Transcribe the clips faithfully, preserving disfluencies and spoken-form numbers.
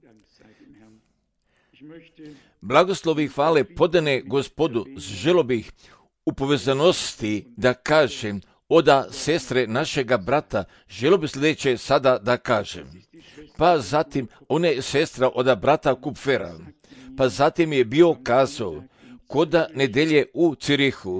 Blagoslovi i hvale podane Gospodu, želo bih u povezanosti da kažem oda sestre našega brata, želo bih sljedeće sada da kažem. Pa zatim one sestra oda brata Kupfera, pa zatim je bio kazao koda nedelje u Cirihu,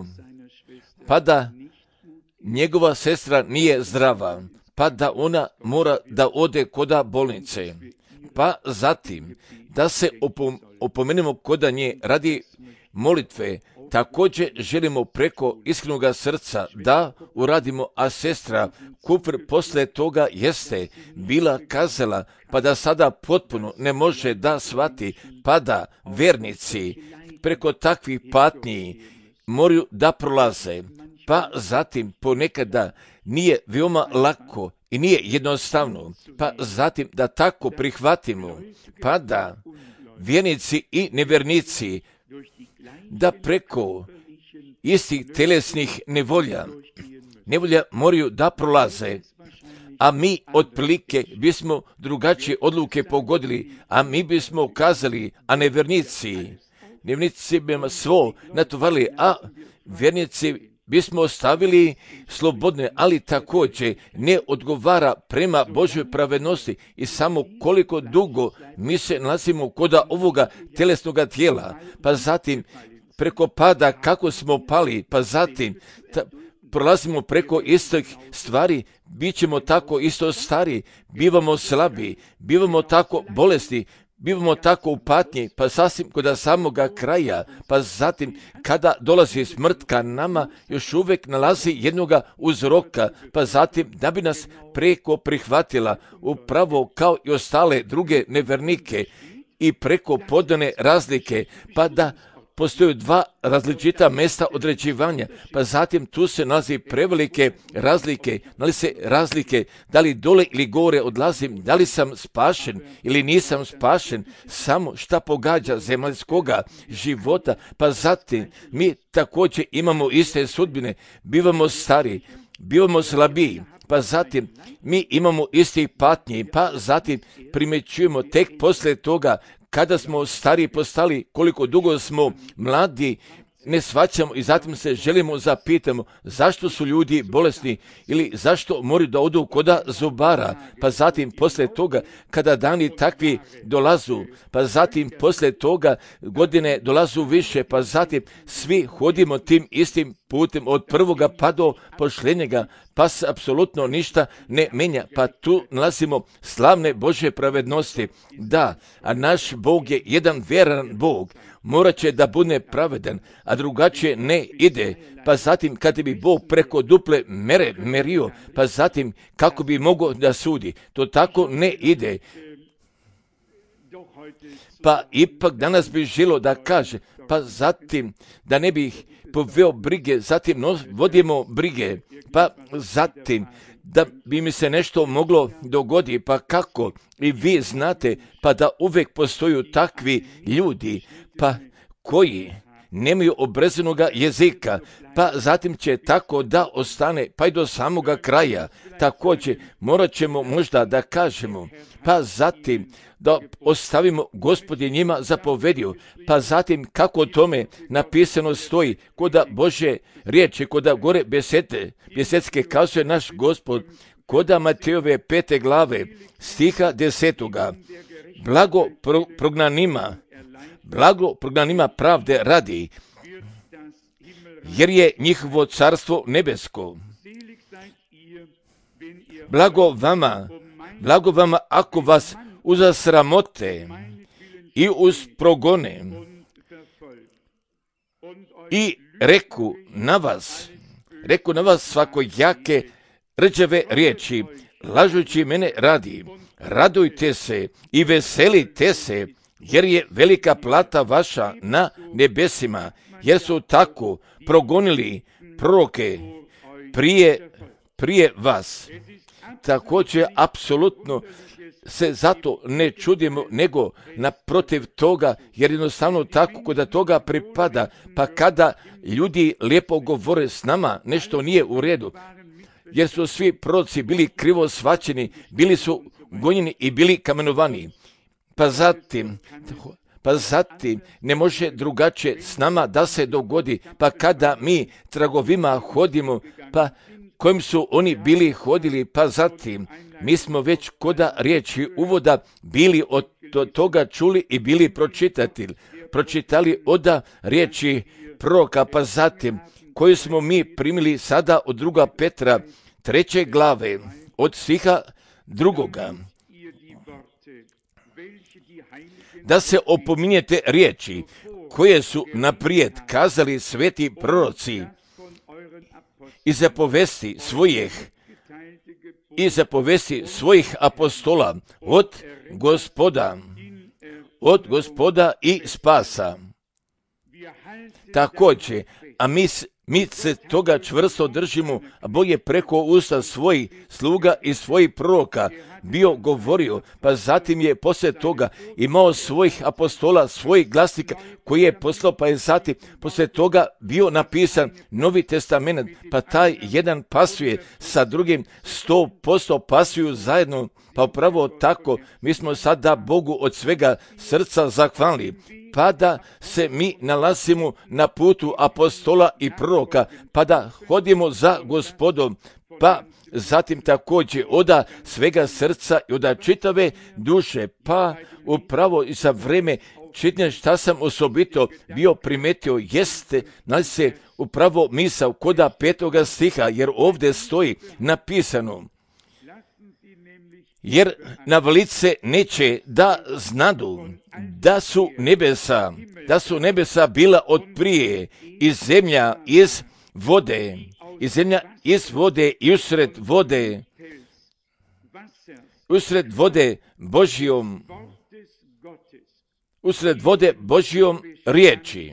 pa da njegova sestra nije zdrava, pa da ona mora da ode koda bolnice, pa zatim da se opom, opomenemo koda nje radi molitve. Također želimo preko iskrenoga srca da uradimo, a sestra Kupfer posle toga jeste bila kazala, pa da sada potpuno ne može da shvati, pa da vernici preko takvih patnji moraju da prolaze, pa zatim ponekada nije veoma lako i nije jednostavno, pa zatim da tako prihvatimo, pa da vjernici i nevernici da preko istih telesnih nevolja, nevolja moraju da prolaze, a mi otprilike bismo drugačije odluke pogodili, a mi bismo kazali, a nevernici, nevernici bi svo natovarili, a vjernici bismo ostavili slobodne, ali također ne odgovara prema Božoj pravednosti i samo koliko dugo mi se nalazimo koda ovoga telesnoga tijela, pa zatim preko pada kako smo pali, pa zatim ta, prolazimo preko istih stvari, bit ćemo tako isto stari, bivamo slabi, bivamo tako bolesni, bivamo tako u patnji, pa sasvim kod samoga kraja, pa zatim kada dolazi smrt ka nama, još uvijek nalazi jednoga uzroka, pa zatim da bi nas preko prihvatila, upravo kao i ostale druge nevernike i preko podane razlike, pa da postoje dva različita mjesta određivanja, pa zatim tu se nalazi prevelike razlike, nalazi se razlike, da li dole ili gore odlazim, da li sam spašen ili nisam spašen, samo šta pogađa zemaljskoga života, pa zatim mi također imamo iste sudbine, bivamo stari, bivamo slabiji, pa zatim mi imamo istih patnji, pa zatim primjećujemo tek poslije toga kada smo stari postali, koliko dugo smo mladi, ne shvaćamo i zatim se želimo zapitamo zašto su ljudi bolesni ili zašto moraju da odu koda zubara, pa zatim poslije toga kada dani takvi dolazu, pa zatim poslije toga godine dolazu više, pa zatim svi hodimo tim istim putem od prvoga pa do pošljenjega, pa se apsolutno ništa ne menja, pa tu nalazimo slavne Božje pravednosti. Da, a naš Bog je jedan vjeran Bog, morat će da bude pravedan, a drugačije ne ide, pa zatim kad bi Bog preko duple mere merio, pa zatim kako bi mogao da sudi, to tako ne ide. Pa ipak danas bi želo da kaže, pa zatim da ne bih poveo brige, zatim no, vodimo brige, pa zatim da bi mi se nešto moglo dogoditi, pa kako, i vi znate, pa da uvijek postoju takvi ljudi, pa koji nemaju obrezanoga jezika, pa zatim će tako da ostane, pa i do samoga kraja. Također morat ćemo možda da kažemo, pa zatim da ostavimo Gospodin njima zapovedio, pa zatim kako o tome napisano stoji, koda Božje riječi, koda gore besete, besetske kazuje naš Gospod, koda Matejove pete glave, stiha desetoga, blago pro, prognanima, blago prognanima pravde radi, jer je njihovo carstvo nebesko. Blago vama, blago vama ako vas uza sramote i uz progone i reku na vas, reku na vas svakojake rđave riječi, lažući mene radi, radujte se i veselite se, jer je velika plata vaša na nebesima, jer su tako progonili proroke prije, prije vas. Također, apsolutno se zato ne čudimo, nego naprotiv toga, jer jednostavno tako kod toga pripada, pa kada ljudi lijepo govore s nama, nešto nije u redu, jer su svi proroci bili krivo shvaćeni, bili su gonjeni i bili kamenovani. pa zatim, pa zatim ne može drugačije s nama da se dogodi, pa kada mi tragovima hodimo, pa kojim su oni bili hodili, pa zatim mi smo već koda riječi uvoda bili od toga čuli i bili pročitati, pročitali oda riječi proroka, pa zatim koju smo mi primili sada od druga Petra treće glave, od stiha drugoga. Da se opominjete riječi koje su naprijed kazali sveti proroci i zapovesti svojih i zapovesti svojih apostola od Gospoda, od Gospoda i spasa. Također, a mi, mi se toga čvrsto držimo, a Bog je preko usta svojih sluga i svojih proroka bio govorio, pa zatim je poslije toga imao svojih apostola, svojih glasnika koji je poslao, pa je zatim poslije toga bio napisan Novi testament, pa taj jedan pasuje sa drugim, sto posto pasuju zajedno, pa upravo tako mi smo sada Bogu od svega srca zahvalni, pa da se mi nalazimo na putu apostola i proroka, pa da hodimo za Gospodom, pa zatim također oda svega srca i oda čitave duše, pa upravo i za vreme čitanja šta sam osobito bio primetio jeste, znači se upravo misao koda petoga stiha, jer ovdje stoji napisano, jer na lice neće da znadu da su nebesa, da su nebesa bila od prije i zemlja iz vode, i zemlja iz vode i usred vode, usred vode Božjom, usred vode Božjom riječi.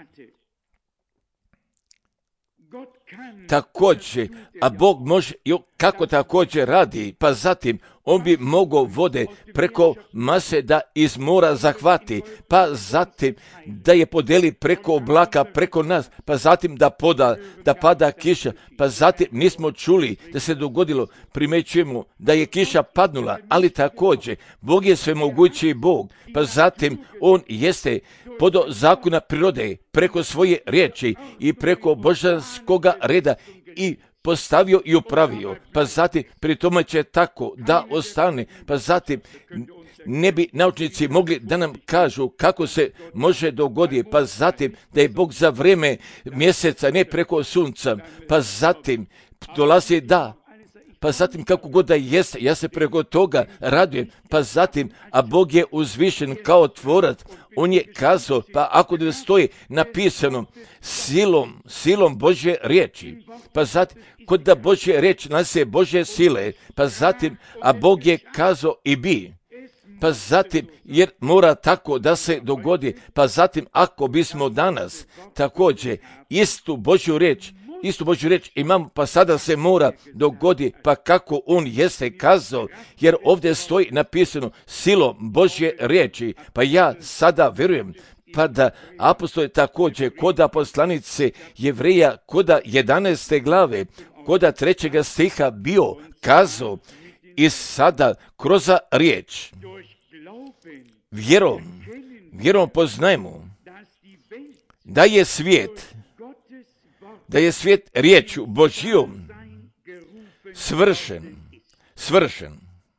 Također, a Bog može, kako također radi, pa zatim on bi mogao vode preko mase da iz mora zahvati, pa zatim da je podeli preko oblaka, preko nas, pa zatim da poda, da pada kiša, pa zatim nismo čuli da se dogodilo, primećujemo da je kiša padnula, ali također Bog je svemogući Bog, pa zatim on jeste podo zakona prirode preko svoje riječi i preko božanskoga reda i postavio i upravio, pa zatim pri tome će tako da ostane, pa zatim ne bi naučnici mogli da nam kažu kako se može dogoditi, pa zatim da je Bog za vrijeme mjeseca, ne preko sunca, pa zatim dolazi da, pa zatim kako god da jeste, ja se preko toga radujem, pa zatim, a Bog je uzvišen kao tvorac, on je kazao, pa ako da stoji napisano silom, silom Božje riječi, pa zatim, kod da Božje riječ nose Božje sile, pa zatim, a Bog je kazao i bi, pa zatim, jer mora tako da se dogodi, pa zatim, ako bismo danas također istu Božju riječ, istu Božju riječ imamo, pa sada se mora dogodi, pa kako on jeste kazao, jer ovdje stoji napisano silom Božje riječi, pa ja sada vjerujem, pa da apostol također koda poslanice Jevreja, koda jedanaeste glave, koda trećega stiha bio kazao i sada kroz riječ, vjerom, vjerom poznajemo da je svijet, da je svijet riječju Božjom svršen, svršen.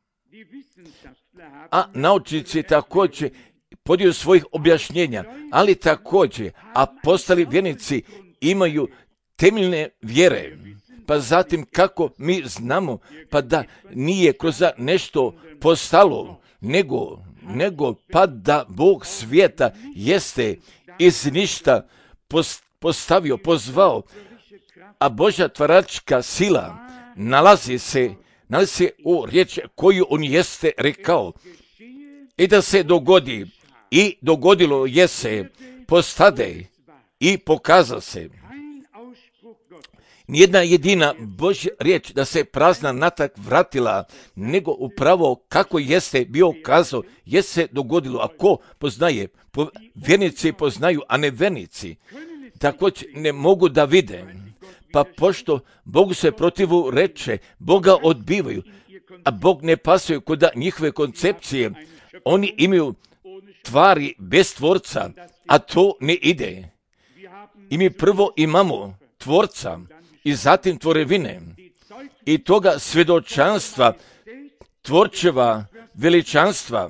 A naučnici također podio svojih objašnjenja, ali također apostoli vjernici imaju temeljne vjere. Pa zatim kako mi znamo, pa da nije kroz nešto postalo, nego, nego pa da Bog svijeta jeste iz ništa postavio, pozvao, a Božja tvaračka sila nalazi se, nalazi se u riječi koju on jeste rekao. I da se dogodi, i dogodilo je se, postade i pokaza se. Nijedna jedina Božja riječ da se prazna natak vratila, nego upravo kako jeste bio kazao, je se dogodilo. A ko poznaje? Po, vjernici poznaju, a ne vernici. Također ne mogu da vide. Pa pošto Bogu se protivu reče, Boga odbivaju, a Bog ne pasuje kod njihove koncepcije, Oni imaju tvari bez tvorca, a to ne ide. I mi prvo imamo tvorca i zatim tvorevine i toga svjedočanstva, tvorčeva veličanstva.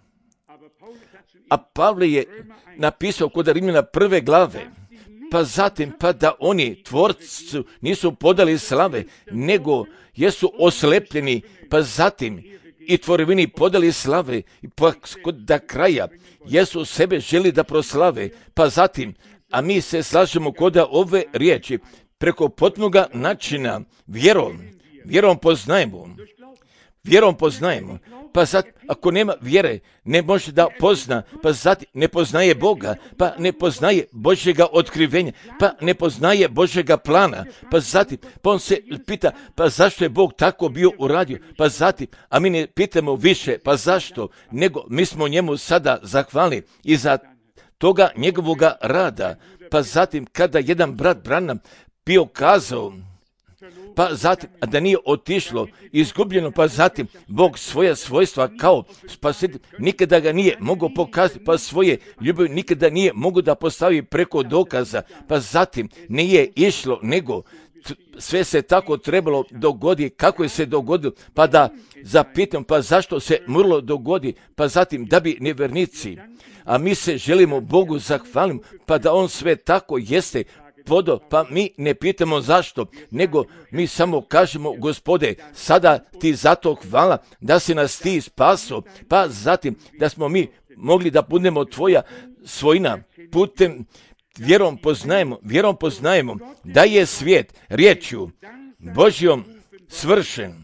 A Pavle je napisao kod Rimljana prve glave, pa zatim pa da oni tvorcu nisu podali slave, nego jesu oslepljeni, pa zatim i tvorevini podali slave, pa kod da kraja jesu sebe želi da proslave, pa zatim, a mi se slažemo kod ove riječi, preko potpunoga načina vjerom, vjerom poznajemo, vjerom poznajemo, pa sad, ako nema vjere, ne može da pozna, pa zatim ne poznaje Boga, pa ne poznaje Božjega otkrivenja, pa ne poznaje Božjega plana, pa zatim, pa on se pita, pa zašto je Bog tako bio uradio, pa zatim, a mi ne pitamo više, pa zašto, nego mi smo njemu sada zahvalni i za toga njegovoga rada, pa zatim, kada jedan brat Branham bio kazao, pa zatim, a da nije otišlo, izgubljeno, pa zatim, Bog svoja svojstva kao spasitelj nikada ga nije mogao pokazati, pa svoje ljubavi nikada nije mogao da postavi preko dokaza, pa zatim, nije išlo, nego sve se tako trebalo dogodi, kako je se dogodilo, pa da zapitam, pa zašto se moralo dogodi, pa zatim, da bi nevjernici, a mi se želimo Bogu zahvaliti, pa da on sve tako jeste, podo, pa mi ne pitamo zašto, nego mi samo kažemo, Gospode, sada ti zato hvala da si nas ti spaso, pa zatim da smo mi mogli da budemo tvoja svojina putem vjerom poznajemo, vjerom poznajemo da je svijet riječju Božjom svršen,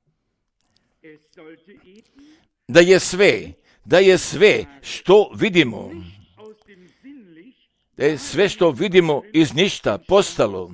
da je sve, da je sve što vidimo, da je sve što vidimo iz ništa postalo.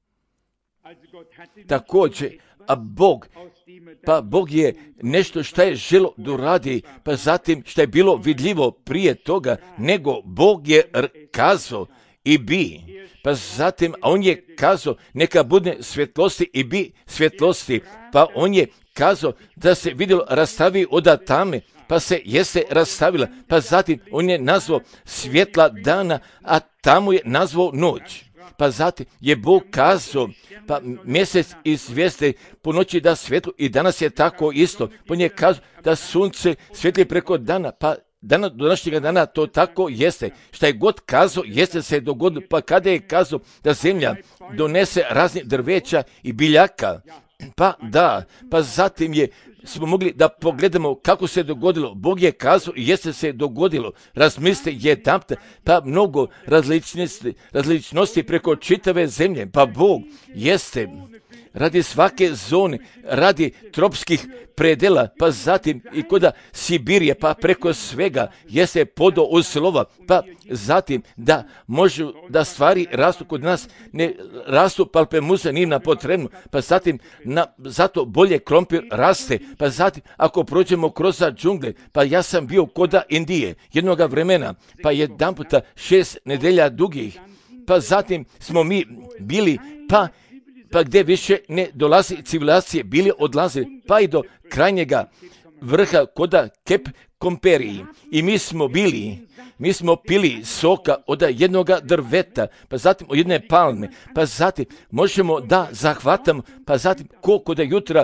Također, a Bog, pa Bog je nešto što je želo da uradi, pa zatim što je bilo vidljivo prije toga, nego Bog je kazao i bi, pa zatim, a on je kazao neka bude svjetlosti i bi svjetlosti, pa on je kazao da se vidjelo rastavi od tame, pa se jeste rastavila, pa zatim on je nazvao svjetla dana, a tamo je nazvao noć. Pa zatim je Bog kazao, pa mjesec i zvijezde po noći da svjetlu i danas je tako isto. Pa on je kazao da sunce svjetli preko dana, pa dana, do današnjega dana to tako jeste. Šta je god kazao, jeste se dogodilo, pa kada je kazao da zemlja donese raznih drveća i biljaka, pa da, pa zatim je smo mogli da pogledamo kako se dogodilo. Bog je kazao i jeste se dogodilo. Razmislite jedanput, pa mnogo različnosti, različnosti preko čitave zemlje. Pa Bog jeste radi svake zone, radi tropskih predela, pa zatim i kod Sibirije, pa preko svega jeste podo uslova, pa zatim da može da stvari rastu kod nas, ne rastu palpemuza nije na potrebno, pa zatim na, zato bolje krompir raste, pa zatim ako prođemo kroz džungle, pa ja sam bio kod Indije jednoga vremena, pa jedan puta šest nedelja dugih, pa zatim smo mi bili, pa pa gdje više ne dolazi civilizacije, bili odlazili, pa i do krajnjega vrha koda Kep Komperiji. I mi smo bili, mi smo pili soka od jednoga drveta, pa zatim od jedne palme, pa zatim možemo da zahvatamo, pa zatim ko koda jutra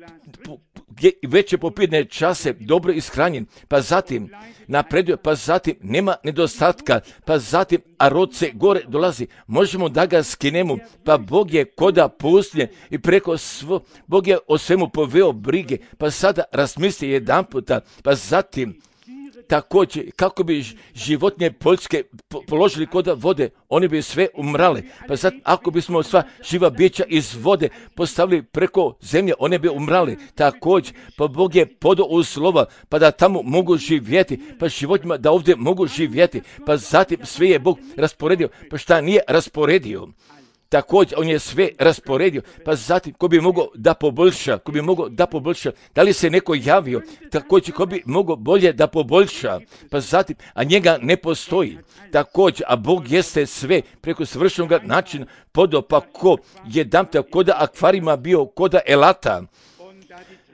veće popodne čase dobro ishranjen, pa zatim napreduje, pa zatim nema nedostatka, pa zatim a rod se gore dolazi, možemo da ga skinemo, pa Bog je koda pustinje i preko svo, Bog je o svemu poveo brige, pa sada razmisli jedan puta, pa zatim također, kako bi životinje poljske položili kod vode, oni bi sve umrale. Pa sad, ako bismo sva živa bića iz vode postavili preko zemlje, one bi umrale. Također, pa Bog je podao uslova, pa da tamo mogu živjeti, pa životinjima da ovdje mogu živjeti. Pa zatim sve je Bog rasporedio, pa šta nije rasporedio. Također, on je sve rasporedio, pa zatim, ko bi mogao da poboljša, ko bi mogao da poboljša, da li se neko javio, također, ko bi mogao bolje da poboljša, pa zatim, a njega ne postoji. Također, a Bog jeste sve preko svršenog načina podao, pa ko jedan puta koda akvarima bio, koda elata,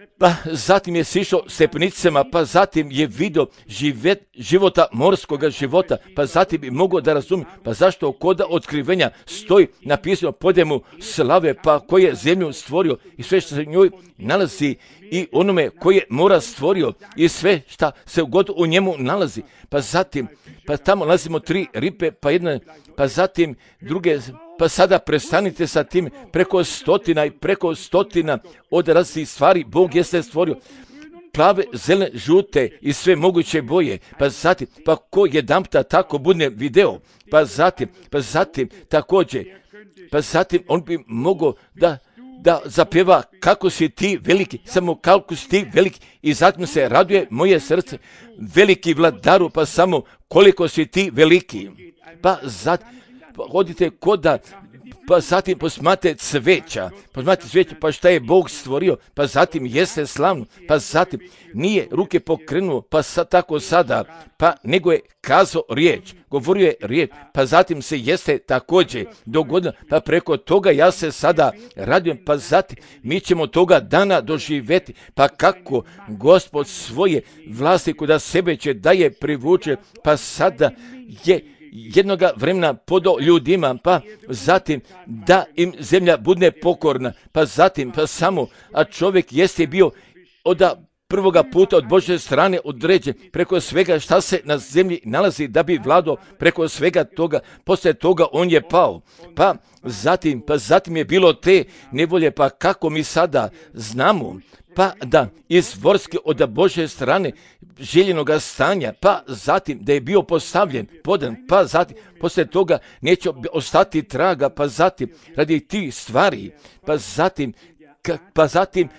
pa zatim je sišao stepenicama, pa zatim je vidio živet, života, morskoga života, pa zatim je mogao da razumije, pa zašto koda otkrivenja stoji napisano podjemu slave, pa koji je zemlju stvorio i sve što se njoj nalazi i onome koji je mora stvorio i sve što se god u njemu nalazi, pa zatim, pa tamo nalazimo tri ripe, pa jedna, pa zatim druge, pa sada prestanite sa tim, preko stotina i preko stotina od različitih stvari Bog jeste stvorio, plave, zelene, žute i sve moguće boje, pa zatim, pa ko jedanputa tako bude video, pa zatim, pa zatim također, pa zatim on bi mogao da da zapjeva kako si ti veliki, samo kako si ti veliki i zatim se raduje moje srce, veliki vladaru, pa samo koliko si ti veliki, pa zatim, pa hodite koda, pa zatim posmate cveća, posmate cveća, pa šta je Bog stvorio, pa zatim jeste slavno, pa zatim nije ruke pokrenuo, pa sad tako sada, pa nego je kazao riječ, govorio je riječ, pa zatim se jeste također dogodilo, pa preko toga ja se sada radujem, pa zatim mi ćemo toga dana doživjeti, pa kako Gospod svoje vlasti kuda sebe će da je privuče, pa sada je jednoga vremena podao ljudima, pa zatim da im zemlja bude pokorna, pa zatim, pa samo, a čovjek jeste bio od prvoga puta od Božje strane određen preko svega šta se na zemlji nalazi da bi vladao preko svega toga, poslije toga on je pao, pa zatim, pa zatim je bilo te nevolje, pa kako mi sada znamo, pa da izvorski od Božje strane željenoga stanja, pa zatim da je bio postavljen, podan, pa zatim poslije toga neće ostati traga, pa zatim radi tih stvari, pa zatim, ka, pa zatim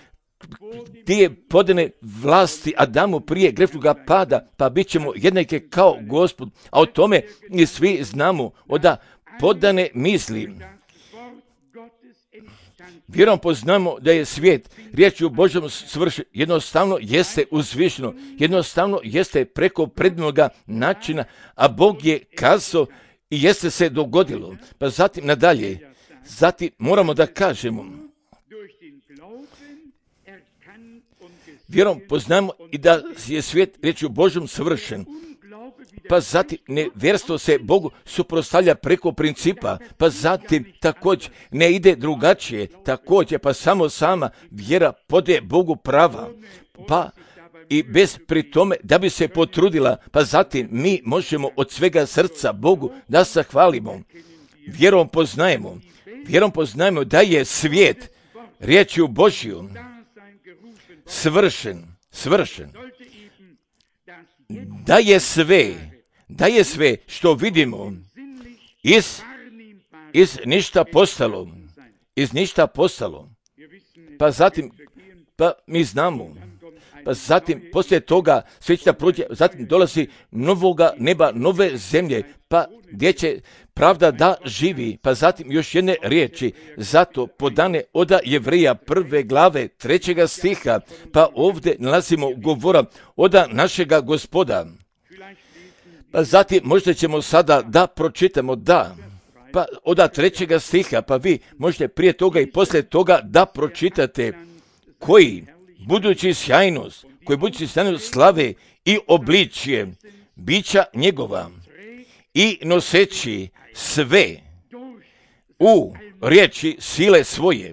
gdje je podane vlasti Adamu prije grešnoga pada, pa bit ćemo jednake kao Gospod, a o tome i svi znamo od podane misli. Vjerom poznamo da je svijet riječju Božjom svršen, jednostavno jeste uzvišeno, jednostavno jeste preko prednoga načina, a Bog je kazao i jeste se dogodilo. Pa zatim nadalje, zatim moramo da kažemo, vjerom poznamo i da je svijet riječju Božjom savršen, pa zatim nevjerstvo se Bogu suprotstavlja preko principa, pa zatim također ne ide drugačije, također pa samo sama vjera podaje Bogu prava, pa i bez pri tome da bi se potrudila, pa zatim mi možemo od svega srca Bogu da se hvalimo. Vjerom poznajemo, vjerom poznajemo da je svijet riječju Božjom svršen, svršen, da je sve, da je sve što vidimo iz, iz ništa postalo, iz ništa postalo, pa zatim, pa mi znamo, pa zatim poslije toga sve će da prođe, zatim dolazi novoga neba, nove zemlje, pa gdje će pravda da živi, pa zatim još jedne riječi, zato podane od Jevreja prve glave trećega stiha, pa ovdje nalazimo govora od našega Gospoda. Pa zatim možda ćemo sada da pročitamo, da, pa od trećega stiha, pa vi možete prije toga i poslije toga da pročitate koji budući sjajnost, koji budući sjajnost slave i obličje bića njegova i noseći sve u riječi sile svoje.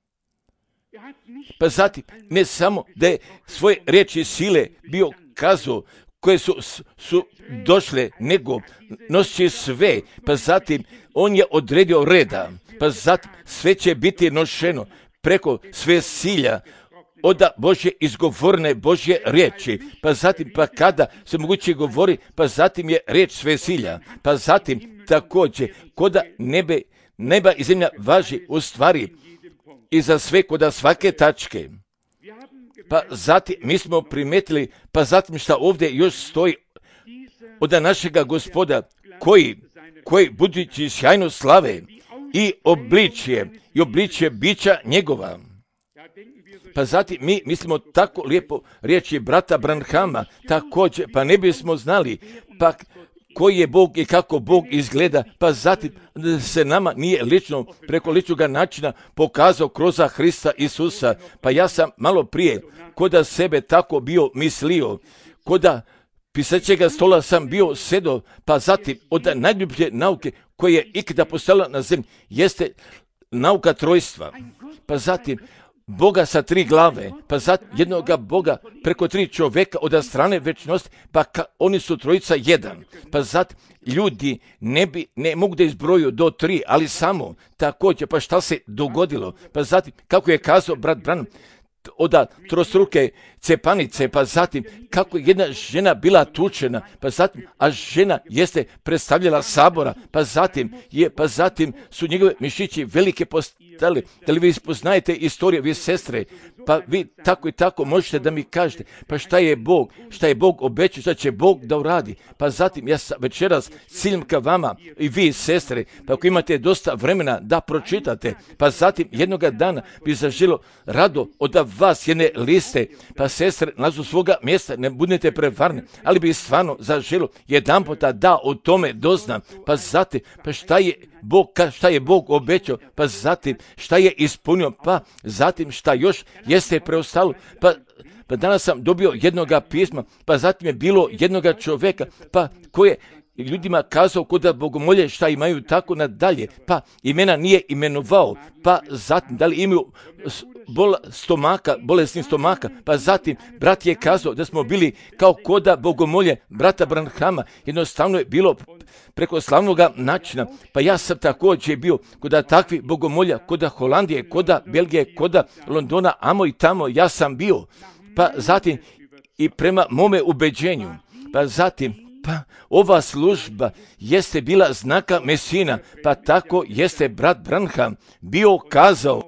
Pa zatim, ne samo da je svoje riječi sile bio kazao koje su, su došle, nego nosi sve, pa zatim on je odredio reda, pa zatim sve će biti nošeno preko sve silja od Božje izgovorne Božje riječi, pa zatim pa kada se moguće govori, pa zatim je riječ sve silja, pa zatim također koda nebe, neba i zemlja važi u stvari i za sve koda svake tačke. Pa zatim mi smo primetili, pa zatim šta ovdje još stoji od našega Gospoda, koji, koji budući sjajno slave i obličje, i obličje bića njegova. Pa zatim mi mislimo tako lijepo riječi brata Branhama, također, pa ne bismo znali, pa koji je Bog i kako Bog izgleda, pa zatim se nama nije lično, preko ličnog načina pokazao kroz Hrista Isusa. Pa ja sam malo prije, koda sebe tako bio mislio, koda pisaćega stola sam bio sedo, pa zatim od najljublje nauke koje je ikada postala na zemlji, jeste nauka trojstva. Pa zatim Boga sa tri glave, pa zatim jednoga Boga preko tri čovjeka od strane večnosti, pa ka, oni su trojica jedan. Pa zatim ljudi ne, bi, ne mogu da izbroju do tri, ali samo također, pa šta se dogodilo? Pa zatim, kako je kazao brat Branham, oda trostruke cepanice, pa zatim kako je jedna žena bila tučena, pa zatim, a žena jeste predstavljala sabora, pa zatim je, pa zatim su njegove mišići velike postale. Da li vi poznajete istoriju, vi sestre, pa vi tako i tako možete da mi kažete, pa šta je Bog, šta je Bog obećao, šta će Bog da uradi. Pa zatim ja večeras ciljam ka vama i vi sestre, pa ako imate dosta vremena da pročitate, pa zatim jednoga dana bi zaželo rado od vas jedne liste, pa sestre, nazu svoga mjesta, ne budete prevarni, ali bi stvarno zaželo jedan puta da o tome doznam, pa zatim, pa šta je Bog, šta je Bog obećao, pa zatim šta je ispunio, pa zatim šta još jeste preostalo, pa Pa danas sam dobio jednoga pisma, pa zatim je bilo jednoga čovjeka, pa koje ljudima kazao kuda bogomolje šta imaju tako nadalje, pa imena nije imenovao, pa zatim da li imaju bol stomaka, bolesni stomaka, pa zatim brat je kazao da smo bili kao koda bogomolje brata Branhama, jednostavno je bilo preko slavnoga načina, pa ja sam također bio koda takvi bogomolja, koda Holandije, koda Belgije, koda Londona, amo i tamo ja sam bio, pa zatim i prema mome ubeđenju, pa zatim pa ova služba jeste bila znaka Mesina, pa tako jeste brat Branham bio kazao,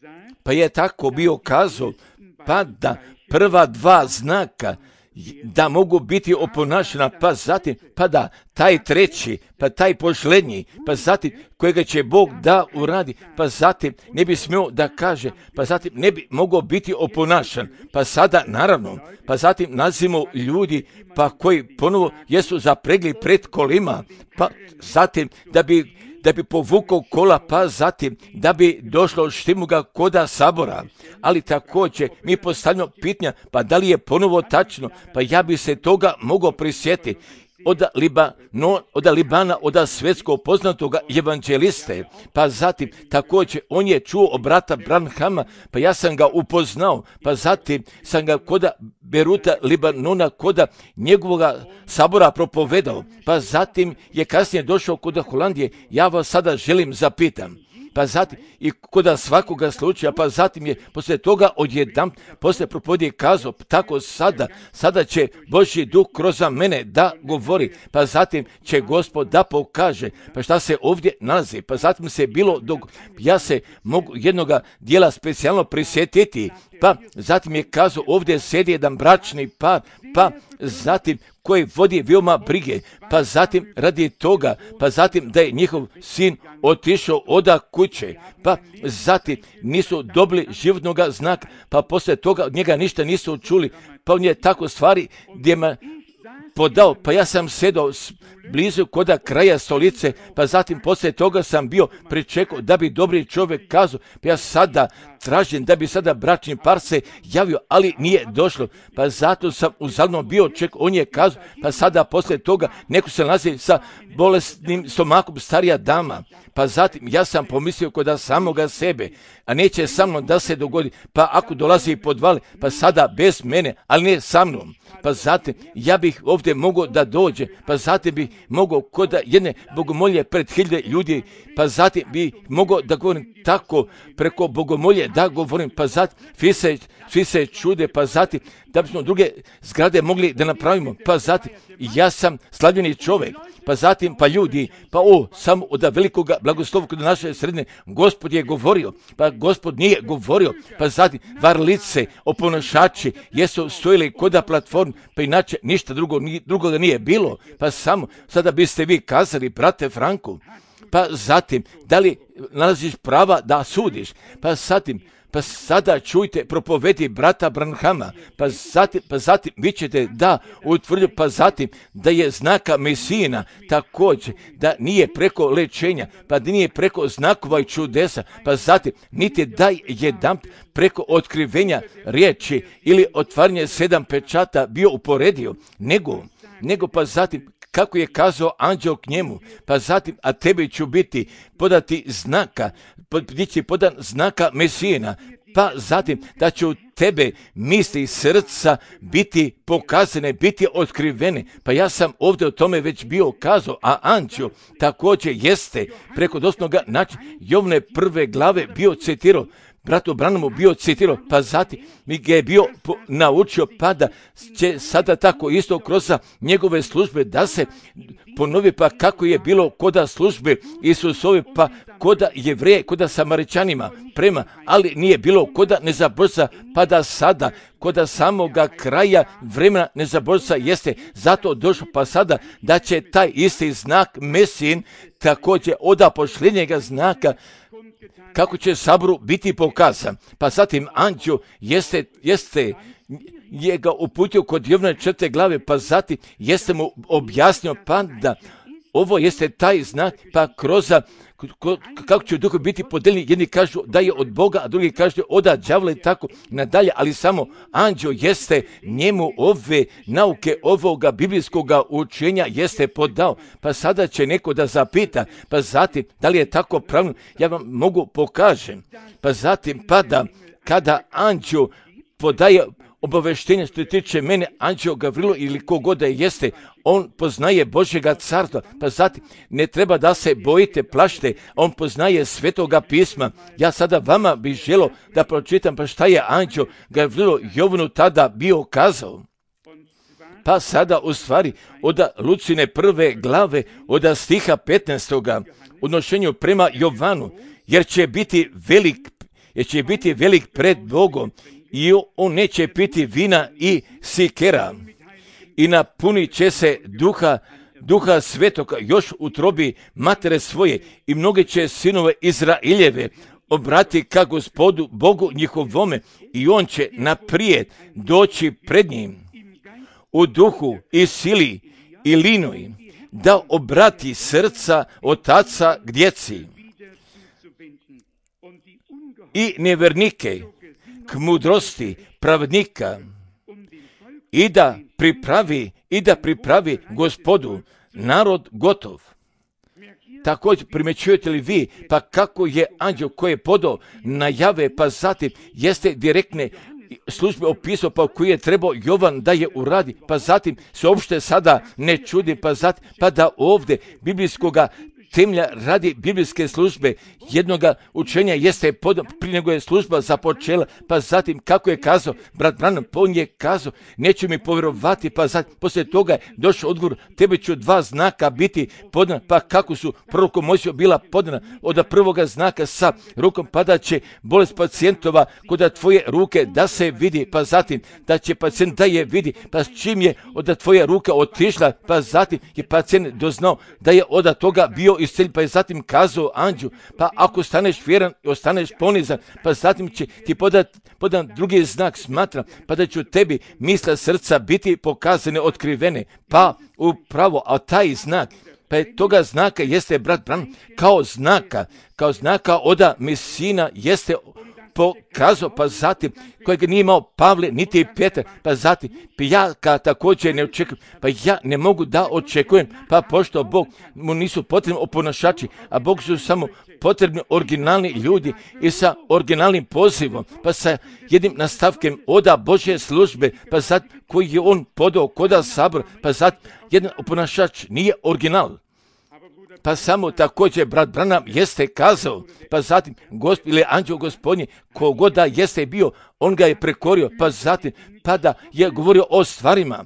pa je tako bio kazao, pa da prva dva znaka da mogu biti oponašena, pa zatim, pa da taj treći, pa taj posljednji, pa zatim kojega će Bog da uradi, pa zatim ne bi smio da kaže, pa zatim ne bi mogao biti oponašan, pa sada naravno, pa zatim nazimo ljudi, pa koji ponovo jesu zapregli pred kolima, pa zatim da bi da bi povukao kola, pa zatim da bi došlo štimuga koda sabora. Ali također mi postavljamo pitanja, pa da li je ponovo tačno, pa ja bi se toga mogao prisjetiti. Od, Liba, no, od Libana, od svjetskog poznatoga evanđeliste, pa zatim također on je čuo o brata Branhama, pa ja sam ga upoznao, pa zatim sam ga koda Beruta Libanona, koda njegovoga sabora propovedao, pa zatim je kasnije došao koda Holandije. Ja vas sada želim zapitam, pa zatim i koda svakoga slučaja, pa zatim je poslije toga odjednom poslije propovjedi kazao, tako sada, sada će Božji duh kroz mene da govori, pa zatim će Gospod da pokaže, pa šta se ovdje nalazi, pa zatim se bilo, dok ja se mogu jednoga dijela specijalno prisjetiti, pa zatim je kazao, ovdje sjedi jedan bračni par, pa zatim koji vodi veoma brige, pa zatim radi toga, pa zatim da je njihov sin otišao oda kuće, pa zatim nisu dobili životnog znaka, pa poslije toga od njega ništa nisu čuli, pa on je tako stvari gdje me podao, pa ja sam sedao blizu koda kraja stolice, pa zatim poslije toga sam bio pričekao da bi dobri čovjek kazao, pa ja sada tražim da bi sada bračni par se javio, ali nije došlo, pa zato sam uzalno bio ček, on je kazao, pa sada poslije toga neko se nalazi sa bolesnim stomakom, starija dama, pa zatim ja sam pomislio kod samoga sebe, a neće sa mnom da se dogodi, pa ako dolazi i podvali, pa sada bez mene, ali ne sa mnom, pa zatim ja bih ovdje mogao da dođe, pa zatim bih mogao kod jedne bogomolje pred hiljade ljudi, pa zatim bi mogao da govorim tako preko bogomolje da govorim, pa zatim svi se, svi se čude, pa zatim da bismo druge zgrade mogli da napravimo, pa zatim ja sam slavljeni čovjek, pa zatim pa ljudi, pa o, samo od velikoga blagoslova kod naše sredine, Gospod je govorio, pa Gospod nije govorio, pa zatim varlice, oponašači jesu stojili koda platform, pa inače ništa drugo, drugoga nije bilo, pa samo sada biste vi kazali, brate Franku, pa zatim da li nalaziš prava da sudiš, pa zatim pa sada čujte propovedi brata Branhama, pa zatim, pa zatim vi ćete da utvrditi, pa zatim da je znaka Mesijina također, da nije preko lečenja, pa da nije preko znakova i čudesa, pa zatim niti da jedan preko otkrivenja riječi ili otvaranje sedam pečata bio uporedio, nego, nego pa zatim kako je kazao anđeo k njemu, pa zatim, a tebi ću biti podati znaka, biti podan znaka Mesijina, pa zatim da će u tebe misli srca biti pokazane, biti otkrivene. Pa ja sam ovdje o tome već bio kazao, a anđeo također jeste preko doslovnoga načina Jovne prve glave bio citirao, bratu Branhamu bio citirao, pa zatim mi ga je bio po, naučio, pa da će sada tako isto kroz njegove službe da se ponovi, pa kako je bilo koda službe Isusovi, pa koda Jevreje, koda Samaričanima prema, ali nije bilo koda nezaboravca, pa da sada koda samoga kraja vremena nezaboravca jeste zato došlo, pa sada da će taj isti znak Mesijin također od posljednjega znaka kako će saboru biti pokazan. Pa zatim anđeo jeste, jeste je ga uputio kod Jovne četvrte glave, pa zatim jeste mu objasnio, pa da ovo jeste taj znak, pa kroz kako će duhovi biti podeljeni, jedni kažu da je od Boga, a drugi kažu od đavla i tako nadalje, ali samo anđeo jeste njemu ove nauke, ovoga biblijskoga učenja jeste podao. Pa sada će neko da zapita, pa zatim da li je tako pravno, ja vam mogu pokažem. Pa zatim pa da kada anđeo podaje obaveštenje što se tiče mene, anđeo Gavrilo ili kogod da jeste, on poznaje Božjega carstva, pa zatim ne treba da se bojite, plašite, on poznaje Svetoga pisma. Ja sada vama bih želio da pročitam pa šta je anđeo Gavrilo Jovanu tada bio kazao. Pa sada u stvari od Lucine prve glave, od stiha petnaestoga odnošenju prema Jovanu, jer će biti velik, jer će biti velik pred Bogom, i on neće piti vina i sikera i napunit će se duha, duha svetoga još u trobi matere svoje i mnoge će sinove Izraeljeve obrati ka Gospodu Bogu njihovome i on će naprijed doći pred njim u duhu i sili i linoj da obrati srca otaca k djeci i nevernike k mudrosti pravednika i da pripravi i da pripravi Gospodu narod gotov. Također primjećujete li vi pa kako je anđeo koji je podao najave, pa zatim jeste direktne službe opisao pa koji je trebao Jovan da je uradi, pa zatim se uopšte sada ne čudi, pa zatim pa da ovdje biblijskoga temelja radi biblijske službe jednoga učenja jeste pod, prije nego je služba započela, pa zatim kako je kazao brat Branham, on je kazao neću mi povjerovati, pa zatim poslije toga je došao odgovor, tebe ću dva znaka biti podana, pa kako su prorokom Mojsiju bila podana od prvoga znaka sa rukom, pa da će bolest pacijentova kod tvoje ruke da se vidi, pa zatim da će pacijent da je vidi, pa čim je od tvoje ruke otišla, pa zatim je pacijent doznao da je od toga bio isceljen, pa je zatim kazao anđu, pa ako staneš vjeran i ostaneš ponizan, pa zatim će ti podat, podan drugi znak, smatram, pa da će u tebi misle srca biti pokazane, otkrivene, pa upravo, a taj znak, pa je toga znaka jeste brat Branham kao znaka, kao znaka oda Mesijina jeste pokazao, pa zatim kojeg nije imao Pavle niti Petar, pa zatim pa ja ka također ne očekujem, pa ja ne mogu da očekujem, pa pošto Bog mu nisu potrebni oponašači, a Bog su samo potrebni originalni ljudi i sa originalnim pozivom, pa sa jednim nastavkem oda Božje službe, pa sad koji je on podao koda sabor, pa sad jedan oponašač nije original. Pa samo također brat Branham jeste kazao, pa zatim gosp ili anđeo Gospodnji, kogod da jeste bio, on ga je prekorio, pa zatim pa da je govorio o stvarima.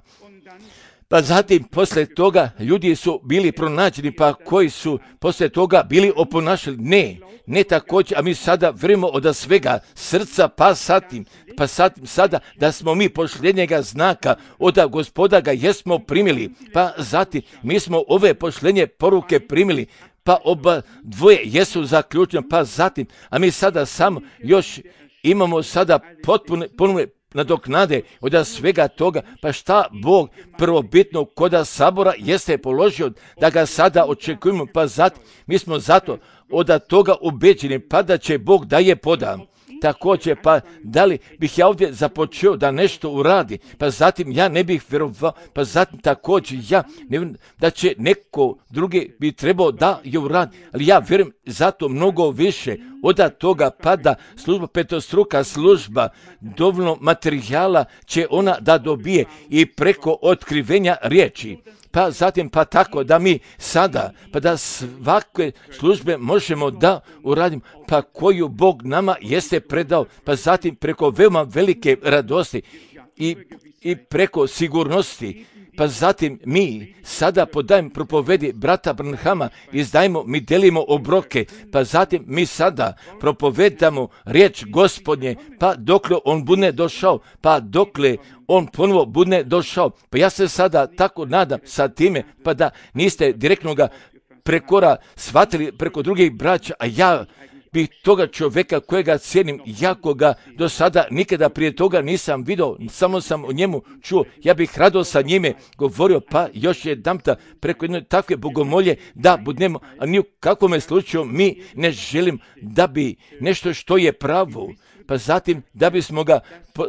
Pa zatim poslije toga ljudi su bili pronađeni, pa koji su poslije toga bili oponašali. Ne, ne također, a mi sada vjerujemo od svega srca, pa zatim, pa zatim sada da smo mi pošljenjega znaka od Gospoda ga jesmo primili, pa zatim mi smo ove pošljenje poruke primili, pa oba dvoje jesu zaključene, pa zatim, a mi sada samo još imamo sada potpune, potpune nadoknade od svega toga, pa šta Bog prvobitno koda sabora jeste položio da ga sada očekujemo, pa zato, mi smo zato od toga ubeđeni, pa da će Bog da je poda. Također, pa da li bih ja ovdje započeo da nešto uradi, pa zatim ja ne bih vjerovao, pa zatim također ja ne vjerujem da će neko drugi bi trebao da je uradi, ali ja vjerujem zato mnogo više od toga, pa da služba, petostruka služba, dovoljno materijala će ona da dobije i preko otkrivenja riječi. Pa zatim, pa tako da mi sada, pa da svake službe možemo da uradimo, pa koju Bog nama jeste predao, pa zatim preko veoma velike radosti i, i preko sigurnosti, pa zatim mi sada podajem propovedi brata Branhama, izdajemo, mi delimo obroke, pa zatim mi sada propovedamo riječ Gospodnje, pa dokle on bude došao, pa dokle on ponovo bude došao. Pa ja se sada tako nadam sa time, pa da niste direktno ga prekora shvatili preko drugih braća, a ja bih toga čovjeka kojega cijenim, jako ga do sada nikada prije toga nisam vidio, samo sam o njemu čuo, ja bih rado sa njime govorio, pa još jedanputa preko jedne takve bogomolje da budemo, a ni u kakvom slučaju mi ne želim da bi nešto što je pravo, pa zatim da bismo ga,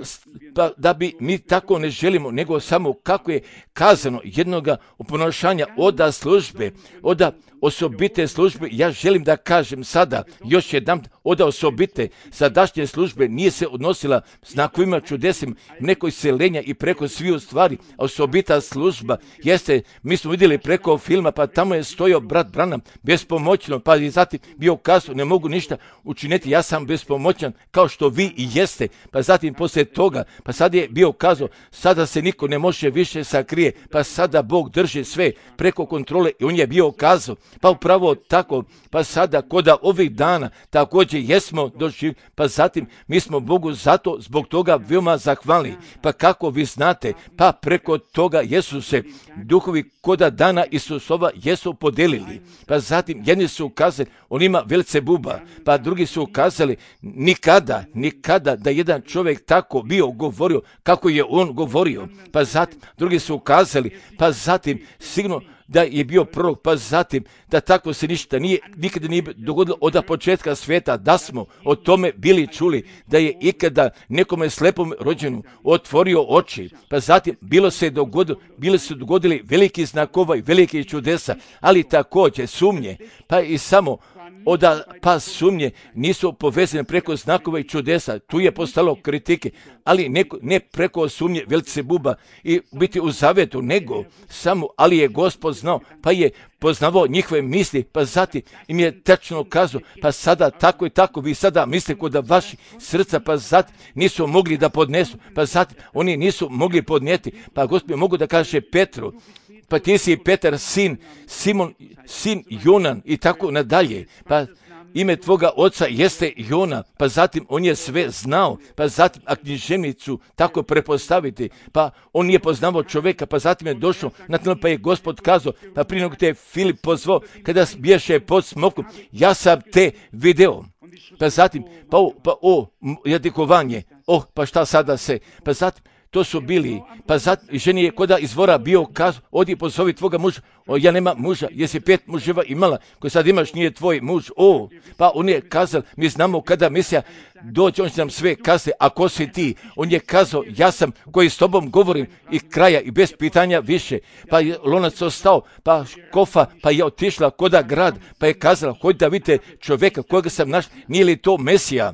pa da bi mi tako ne želimo, nego samo kako je kazano jednoga oponašanja oda službe, oda osobite službe. Ja želim da kažem sada još jedan oda osobite sadašnje službe nije se odnosila znakovima čudesim nekoj seljenja i preko sviju stvari, a osobita služba jeste, mi smo vidjeli preko filma, pa tamo je stojao brat Branham bespomoćno, pa i zatim bio kazao, ne mogu ništa učiniti, ja sam bespomoćan kao što vi i jeste, pa zatim poslije toga, pa sad je bio kazao, sada se niko ne može više sakrije, pa sada Bog drži sve preko kontrole i on je bio kazao, pa upravo tako, pa sada koda ovih dana također jesmo došli, pa zatim mi smo Bogu zato zbog toga veoma zahvalni, pa kako vi znate, pa preko toga jesu se duhovi koda dana Isusova jesu podelili, pa zatim jedni su ukazali, on ima Velcebuba, pa drugi su ukazali, nikada, nikada da jedan čovjek tako bio govorio kako je on govorio, pa zatim drugi su ukazali, pa zatim sigurno da je bio prorok, pa zatim da tako se ništa nije, nikada nije dogodilo od početka svijeta, da smo o tome bili čuli, da je ikada nekome slepom rođenu otvorio oči, pa zatim bilo se dogodilo, bili su dogodili veliki znakova i velike čudesa, ali također sumnje, pa i samo oda pa sumnje nisu povezane preko znakova i čudesa, tu je postalo kritike, ali neko, ne preko sumnje Velcebuba i biti u zavjetu, nego samo, ali je Gospod znao, pa je poznavao njihove misli, pa zatim im je tačno kazao, pa sada tako i tako, vi sada mislite kod da vaši srca, pa zatim nisu mogli da podnesu, pa zatim oni nisu mogli podnijeti, pa Gospod mogu da kaže Petru, pa ti si Petar, sin Simon, sin Jonan i tako nadalje, pa ime tvoga oca jeste Jona, pa zatim on je sve znao, pa zatim a književnicu tako prepostaviti, pa on nije poznavao čovjeka, pa zatim je došao na tlo, pa je Gospod kazao, pa prije nego te Filip pozvao, kada biješe pod smokom, ja sam te video, pa zatim, pa o, pa o jadikovanje, oh, pa šta sada se, pa zatim, to su bili, pa zatim ženi je koda izvora bio kazao, odi pozovi tvoga muža, o, ja nema muža, jesi pet muževa imala, koji sad imaš nije tvoj muž, o, pa on je kazao, mi znamo kada misija dođe, on će nam sve kazati, a ko si ti? On je kazao, ja sam koji s tobom govorim i kraja i bez pitanja više, pa je lonac ostao, pa kofa, pa je otišla koda grad, pa je kazala, hoj da vidite čovjeka kojega sam našla, nije li to Mesija?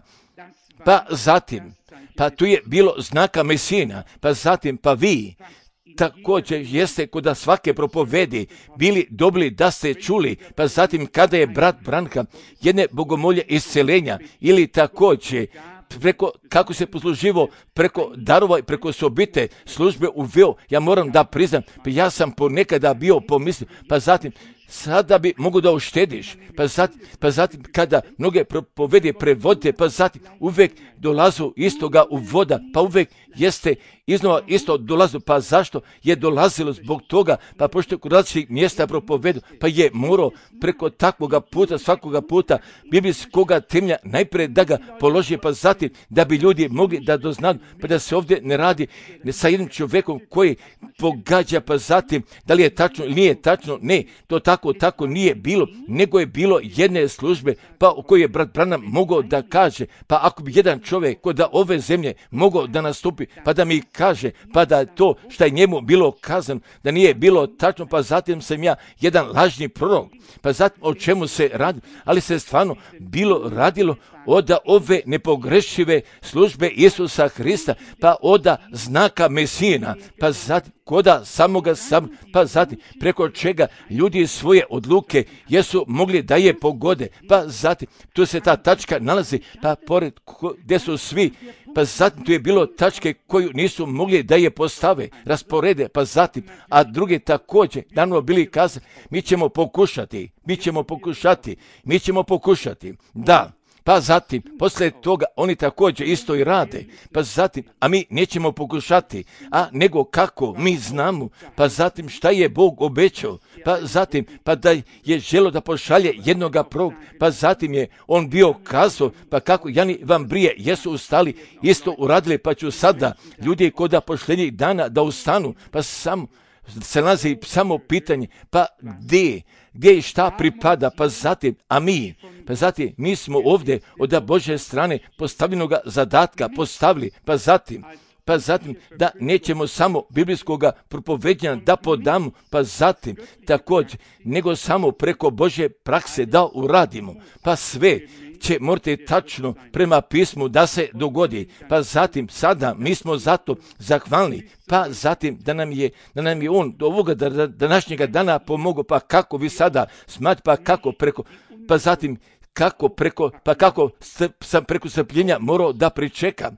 Pa zatim, pa tu je bilo znaka Mesina, pa zatim, pa vi također jeste kod svake propovedi bili dobili da ste čuli, pa zatim kada je brat Branham jedne bogomolje isceljenja ili također preko, kako se posluživo preko darova i preko osobite službe uveo, ja moram da priznam, pa ja sam ponekada bio pomislio, pa zatim sada bi mogu da uštediš, pa zatim, pa zatim kada mnoge propovede prevodite, pa zatim uvek dolazu istoga u voda, pa uvek jeste iznova isto dolazu, pa zašto je dolazilo zbog toga, pa pošto kod različitih mjesta propovedu, pa je morao preko takvoga puta, svakoga puta, biblijskoga temelja, najprije da ga položi, pa zatim da bi ljudi mogli da doznaju, pa da se ovdje ne radi sa jednim čovjekom koji pogađa, pa zatim da li je tačno ili nije tačno, ne, to tako, tako nije bilo, nego je bilo jedne službe, pa u kojoj je brat Branham mogao da kaže, pa ako bi jedan čovjek kod da ove zemlje mogao da nastupi, pa da mi kaže, pa da to što je njemu bilo kazano, da nije bilo tačno, pa zatim sam ja jedan lažni prorok, pa zatim o čemu se radi, ali se stvarno bilo radilo od ove nepogrešive službe Isusa Hrista, pa od znaka Mesijina, pa zatim koda samoga sam, pa zatim preko čega ljudi svoje odluke jesu mogli da je pogode, pa zatim tu se ta tačka nalazi, pa pored gdje su svi, pa zatim tu je bilo tačke koju nisu mogli da je postave, rasporede, pa zatim, a drugi također, naravno bili kazali, mi ćemo pokušati, mi ćemo pokušati, mi ćemo pokušati, da. Pa zatim, poslije toga, oni također isto i rade, pa zatim, a mi nećemo pokušati, a nego kako mi znamo, pa zatim šta je Bog obećao, pa zatim, pa da je želo da pošalje jednoga prvog, pa zatim je on bio kazao, pa kako Jani vam brije, jesu ustali, isto uradili, pa ću sada ljudi koda pošljenjih dana da ustanu, pa samo se nalazi samo pitanje, pa gdje, gdje i šta pripada, pa zatim, a mi, pa zatim, mi smo ovdje od Božje strane postavljenoga zadatka postavili, pa zatim, pa zatim da nećemo samo biblijskoga propovednja da podamo, pa zatim također, nego samo preko Božje prakse da uradimo, pa sve će morati tačno prema pismu da se dogodi, pa zatim sada mi smo zato zahvalni, pa zatim da nam je, da nam je on do ovoga današnjega dana pomogao, pa kako vi sada smat, pa kako preko, pa zatim kako preko, pa kako sam preko strpljenja morao da pričekam.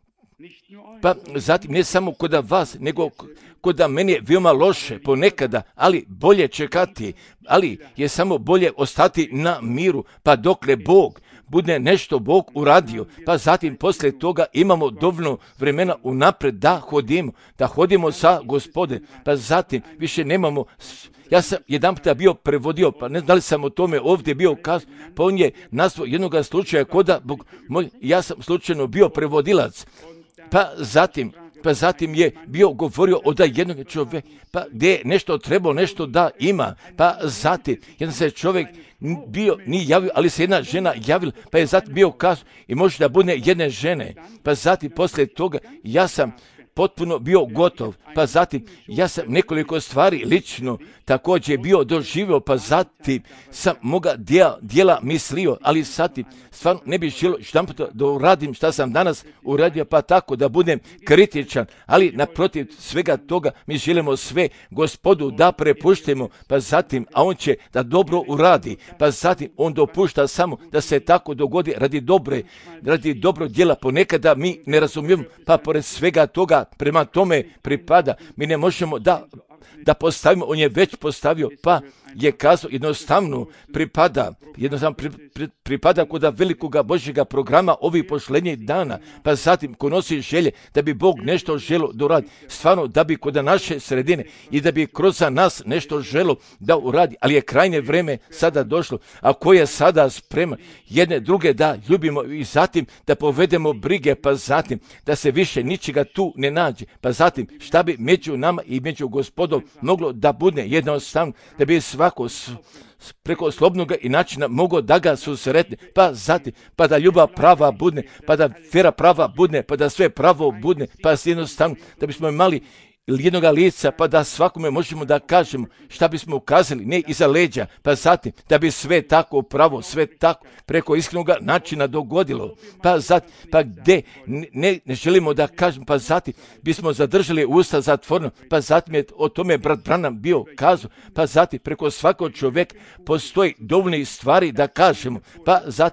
Pa zatim ne samo kod vas, nego kod meni je veoma loše ponekada, ali bolje čekati, ali je samo bolje ostati na miru, pa dokle Bog bude nešto Bog uradio, pa zatim poslije toga imamo dovoljno vremena unapred da hodimo, da hodimo sa Gospodem, pa zatim više nemamo. Ja sam jedan puta bio prevodio, pa ne znam da li sam o tome ovdje bio kaz, pa on je nazvao jednog slučaja koda, moj, ja sam slučajno bio prevodilac, pa zatim, pa zatim je bio govorio od jednog čovjeka, pa gdje je nešto trebao, nešto da ima, pa zatim, jedan se čovjek bio, nije javio, ali se jedna žena javila, pa je zatim bio kaz i može da bude jedne žene, pa zatim poslije toga ja sam potpuno bio gotov, pa zatim ja sam nekoliko stvari lično također bio doživio, pa zatim sam moga dijela, dijela mislio, ali zatim stvarno ne bih želio štamputa da uradim šta sam danas uradio, pa tako da budem kritičan, ali naprotiv svega toga mi želimo sve Gospodu da prepuštimo, pa zatim, a on će da dobro uradi, pa zatim on dopušta samo da se tako dogodi radi dobre, radi dobro djela, ponekada mi ne razumijemo, pa pored svega toga prema tome pripada, mi ne možemo da da postavimo, on je već postavio, pa je kazao jednostavno pripada, jednostavno pri, pri, pripada kod velikoga Božjega programa ovih pošlenjih dana, pa zatim ko nosi želje da bi Bog nešto želo da uradi, stvarno da bi kod naše sredine i da bi kroz nas nešto želo da uradi, ali je krajnje vreme sada došlo, a ko je sada spreman jedne druge da ljubimo i zatim da povedemo brige, pa zatim da se više ničega tu ne nađe, pa zatim šta bi među nama i među Gospodom moglo da bude jednostavno, da bi svako preko slobodnoga i načina mogao da ga susretne, pa zatim, pa da ljubav prava budne, pa da vjera prava budne, pa da sve pravo budne, pa jednostavno da bismo imali jednoga lica, pa da svakome možemo da kažemo šta bismo ukazali, ne iza leđa, pa zatim da bi sve tako pravo, sve tako preko iskrenog načina dogodilo, pa zatim, pa gdje ne, ne želimo da kažemo, pa zatim bismo zadržali usta zatvoreno, pa zatim je o tome brat Branham bio kazao, pa zatim preko svakog čovjeka postoji dovoljne stvari da kažemo, pa zatim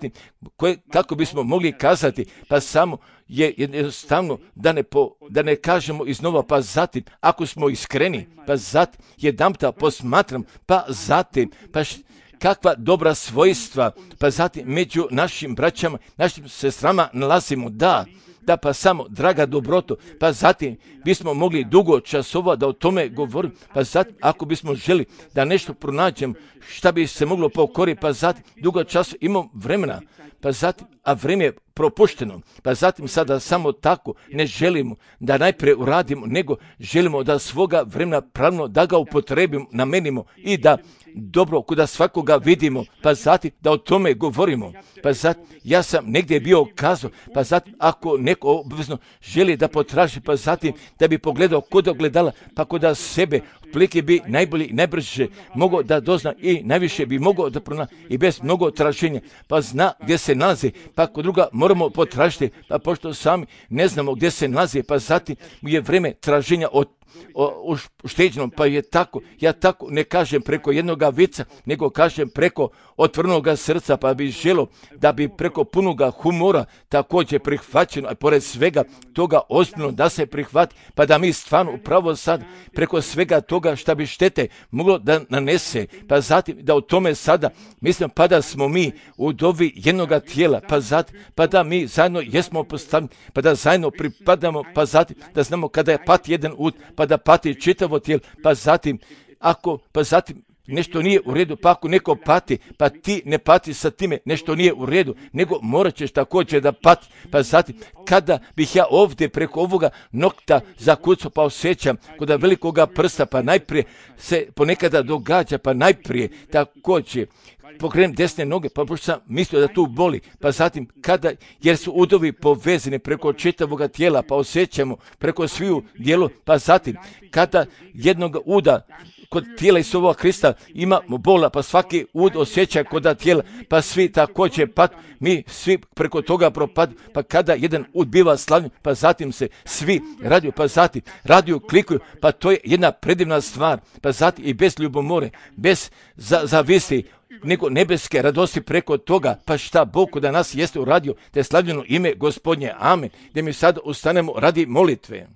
koje, kako bismo mogli kazati, pa samo je jednostavno da ne, po, da ne kažemo iznova, pa zatim, ako smo iskreni, pa zatim, jedanputa posmatram, pa zatim, pa š, kakva dobra svojstva, pa zatim među našim braćama, našim sestrama nalazimo, da, da pa samo draga dobroto, pa zatim bismo mogli dugo časova da o tome govorim, pa zatim ako bismo želi da nešto pronađemo šta bi se moglo pokoriti, pa zatim dugo časa imamo vremena, pa zatim, a vrijeme je propušteno, pa zatim sada samo tako ne želimo da najprije uradimo, nego želimo da svoga vremena pravno da ga upotrebimo, namenimo i da dobro kuda svakoga vidimo, pa zatim da o tome govorimo, pa zatim ja sam negdje bio kazao, pa zatim ako neko obvezno želi da potraži, pa zatim da bi pogledao kod ogledala, pa kod sebe, otprilike bi najbolje i najbrže mogao da dozna i najviše bi mogao da prona i bez mnogo traženja, pa zna gdje se nalazi, pa kod druga moramo potražiti, pa pošto sami ne znamo gdje se nalazi, pa zatim je vrijeme traženja od ušteđenom, pa je tako, ja tako ne kažem preko jednoga vica, nego kažem preko otvorenoga srca, pa bi želo da bi preko punoga humora također prihvaćeno, a pored svega toga ozbiljno da se prihvati, pa da mi stvarno upravo sad preko svega toga šta bi štete moglo da nanese, pa zatim da o tome sada, mislim, pa da smo mi u dovi jednoga tijela, pa zatim, pa da mi zajedno jesmo postavljeni, pa da zajedno pripadamo, pa zatim da znamo kada je pati jedan ud, pa da pati čitavo tijelo, pa zatim, ako, pa zatim nešto nije u redu, pa ako neko pati, pa ti ne pati sa time, nešto nije u redu, nego morat ćeš također da pati, pa zatim, kada bih ja ovdje preko ovoga nokta zakucao, pa osjećam kod velikoga prsta, pa najprije se ponekada događa, pa najprije također pokrenem desne noge, pa pošto sam mislio da tu boli, pa zatim kada, jer su udovi povezani preko čitavoga tijela, pa osjećamo preko sviju dijelu, pa zatim kada jednog uda kod tijela Isova Hrista ima bola, pa svaki ud osjeća kod tijela, pa svi također, pa mi svi preko toga propad, pa kada jedan ud biva slavljen, pa zatim se svi radio, pa zatim radio klikuju, pa to je jedna predivna stvar, pa zatim i bez ljubomore, bez za, zavisti, nego nebeske radosti preko toga, pa šta Bog da nas jeste uradio, te je slavljeno ime Gospodnje, amen, gdje mi sad ustanemo radi molitve.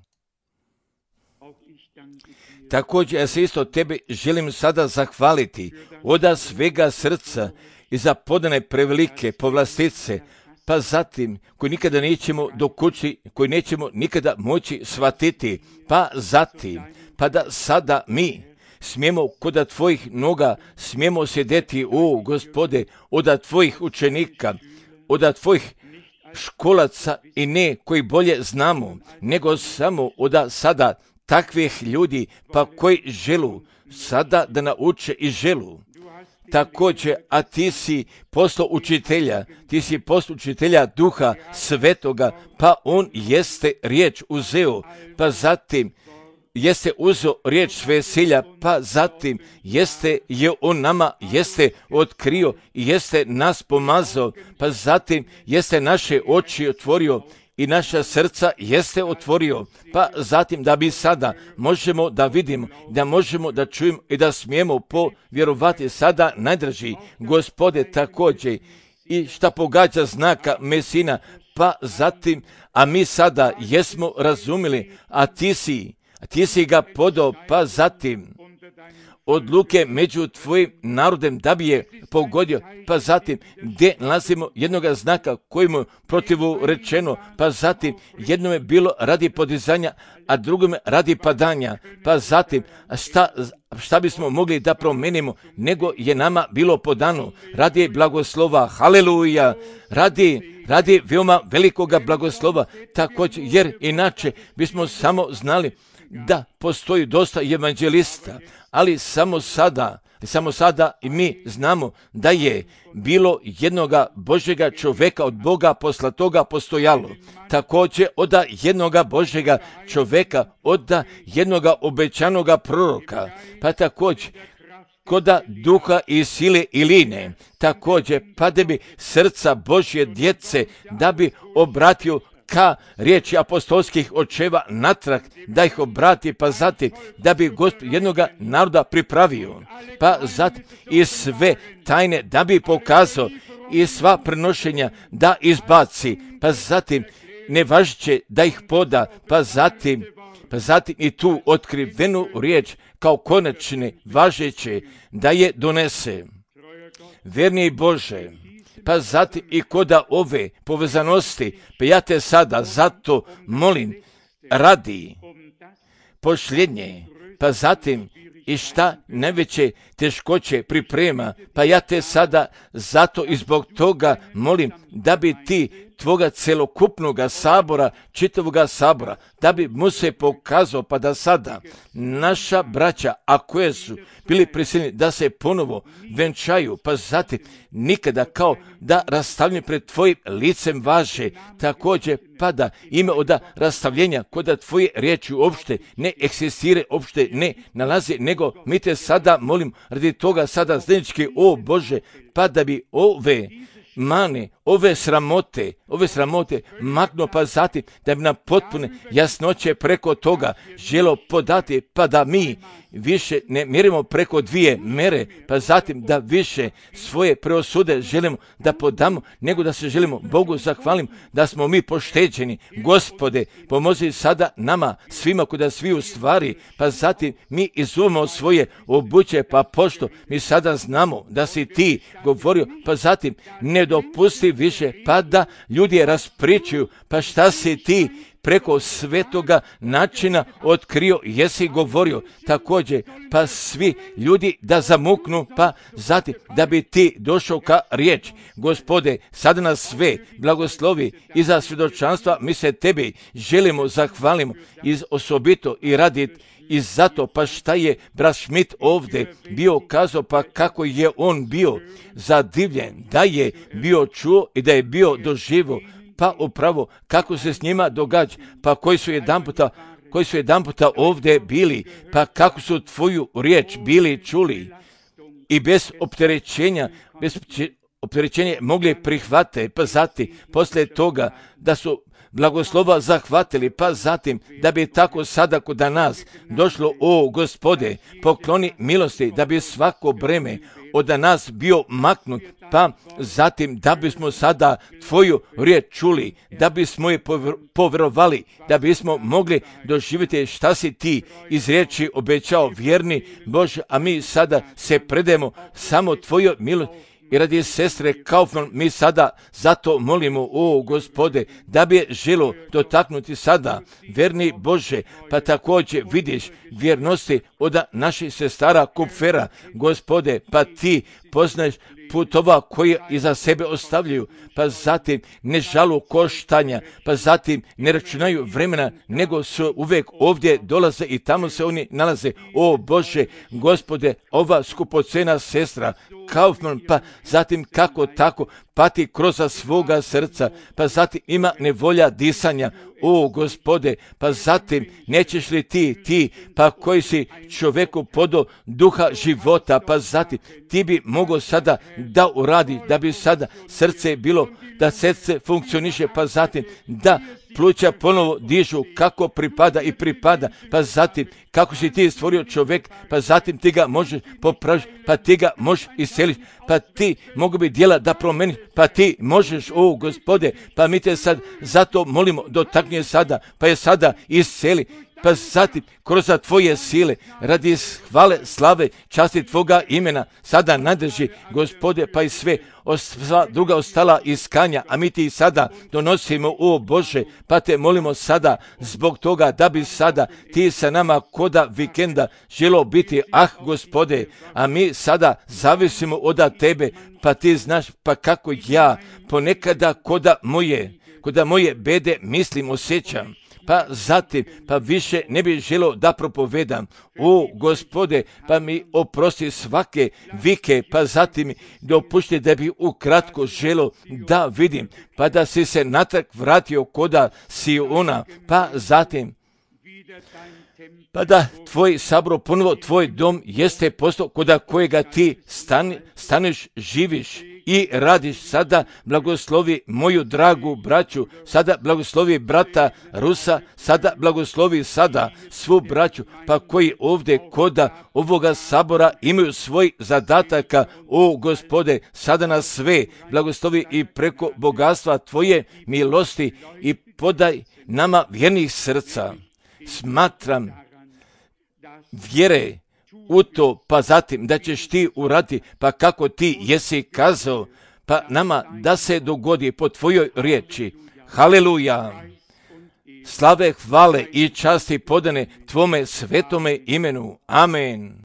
Također ja se isto tebi želim sada zahvaliti od svega srca i za podane prevelike povlastice, pa zatim koji nikada nećemo dokući, koji nećemo nikada moći shvatiti, pa zatim, pa da sada mi smijemo kod tvojih noga, smijemo sjedeti, o Gospode, od tvojih učenika, od tvojih školaca i ne koji bolje znamo, nego samo od sada takvih ljudi, pa koji želu sada da nauče i želu. Također, a ti si poslao učitelja, ti si poslao učitelja Duha Svetoga, pa on jeste riječ uzeo, pa zatim jeste uzeo riječ s veselja, pa zatim jeste je on nama, jeste otkrio i jeste nas pomazao, pa zatim jeste naše oči otvorio i naša srca jeste otvorio, pa zatim da bi sada možemo da vidimo, da možemo da čujemo i da smijemo povjerovati sada najdraži Gospode također i šta pogađa znaka Mesina, pa zatim, a mi sada jesmo razumili, a ti si, a ti si ga podao, pa zatim odluke među tvojim narodem da bi je pogodio, pa zatim gdje nalazimo jednoga znaka kojemu protivu rečeno, pa zatim jedno je bilo radi podizanja, a drugome radi padanja, pa zatim šta, šta bismo mogli da promenimo, nego je nama bilo podano radi blagoslova, haleluja, radi, radi veoma velikoga blagoslova, također, jer inače bismo samo znali da postoji dosta evanđelista, ali samo sada, samo sada i mi znamo da je bilo jednoga Božjega čovjeka od Boga poslatoga postojalo. Također od jednoga Božjega čovjeka, od jednoga obećanoga proroka, pa također koda duha i sile i line, također pa da bi srca Božje djece da bi obratio ka riječi apostolskih očeva natrag, da ih obrati, pa zatim da bi Gospod jednoga naroda pripravio, pa zatim i sve tajne da bi pokazao i sva prenošenja da izbaci, pa zatim nevažeće da ih poda, pa zatim, pa zatim i tu otkrivenu riječ kao konačne važeće da je donese. Vjerni Bože, pa zatim i koda ove povezanosti, pa ja te sada zato molim, radi pošljenje, pa zatim i šta najveće teškoće priprema, pa ja te sada zato i zbog toga molim da bi ti tvoga celokupnoga sabora, čitavoga sabora, da bi mu se pokazao, pa da sada naša braća, a koje su bili prisiljeni da se ponovo venčaju, pa zatim nikada kao da rastavljanje pred tvojim licem važe, također pa da ime od rastavljenja kod tvoje riječi uopšte ne eksistire, uopšte ne nalazi, nego mi te sada molim radi toga sada zajednički, o Bože, pa da bi ove mane, ove sramote, ove sramote maknuo, pa zatim da bi nam potpune jasnoće preko toga želo podati, pa da mi više ne mjerimo preko dvije mere, pa zatim da više svoje preosude želimo da podamo, nego da se želimo Bogu zahvalim da smo mi pošteđeni. Gospode, pomozi sada nama svima kuda svi u stvari, pa zatim mi izumemo svoje obuće, pa pošto mi sada znamo da si ti govorio, pa zatim ne dopusti više, pa da ljudi raspričaju, pa šta si ti preko svetoga načina otkrio, jesi govorio također, pa svi ljudi da zamuknu, pa zatim da bi ti došao ka riječ. Gospode, sada nas sve blagoslovi i za svjedočanstva mi se tebi želimo, zahvalimo iz osobito i radit i zato, pa šta je brat Schmidt ovdje bio kazao, pa kako je on bio zadivljen, da je bio čuo i da je bio doživo, pa upravo kako se s njima događa, pa koji su jedan puta, koji su jedan puta ovdje bili, pa kako su tvoju riječ bili čuli i bez opterećenja, bez opterećenja mogli prihvate, pa zatim poslije toga da su blagoslova zahvatili, pa zatim da bi tako sada kod nas došlo, o Gospode, pokloni milosti da bi svako breme od nas bio maknut, pa zatim da bismo sada tvoju riječ čuli, da bismo je povjerovali, da bismo mogli doživjeti šta si ti iz riječi obećao, vjerni Bože, a mi sada se predajemo samo tvojoj milosti. I radi sestre Kaufman mi sada zato molimo, o Gospode, da bi je želo dotaknuti sada, verni Bože, pa također vidiš vjernosti od naših sestara Kupfera, Gospode, pa ti poznaješ putova koje iza sebe ostavljaju, pa zatim ne žalu koštanja, pa zatim ne računaju vremena, nego su uvijek ovdje dolaze i tamo se oni nalaze. O Bože, Gospode, ova skupocena sestra Kaufman, pa zatim kako tako pati kroz svoga srca, pa zatim ima nevolja disanja. O Gospode, pa zatim nećeš li ti, ti, pa koji si čovjeku podo duha života, pa zatim ti bi mogao sada da uradi, da bi sada srce bilo, da srce funkcioniše, pa zatim da pluća ponovo dižu kako pripada i pripada, pa zatim kako si ti stvorio čovjek, pa zatim ti ga možeš popraviti, pa ti ga možeš iseliti, pa ti mogu bi djela da promeniš, pa ti možeš, o Gospode, pa mi te sad zato molimo, dotakni sada, pa je sada iseli, pa zatim kroz tvoje sile, radi hvale, slave, časti tvoga imena, sada nadrži, Gospode, pa i sve, sva druga ostala iskanja, a mi ti sada donosimo, o Bože, pa te molimo sada zbog toga da bi sada ti sa nama koda vikenda želo biti, ah Gospode, a mi sada zavisimo od tebe, pa ti znaš, pa kako ja ponekada koda moje, koda moje bede mislim, osjećam, pa zatim, pa više ne bih želio da propovedam. O Gospode, pa mi oprosti svake vike, pa zatim mi dopušti da bi ukratko želio da vidim, pa da si se natrag vratio koda si ona, pa zatim, pa da tvoj sabor, ponovo tvoj dom jeste postao koda kojega ti stan, staneš, živiš i radiš. Sada blagoslovi moju dragu braću, sada blagoslovi brata Rusa, sada blagoslovi sada svu braću, pa koji ovdje koda ovoga sabora imaju svoj zadataka. O Gospode, sada nas sve blagoslovi i preko bogatstva Tvoje milosti i podaj nama vjernih srca. Smatram vjere u to, pa zatim da ćeš ti uraditi, pa kako ti jesi kazao, pa nama da se dogodi po tvojoj riječi. Haleluja! Slave, hvale i časti podane tvome svetome imenu. Amen.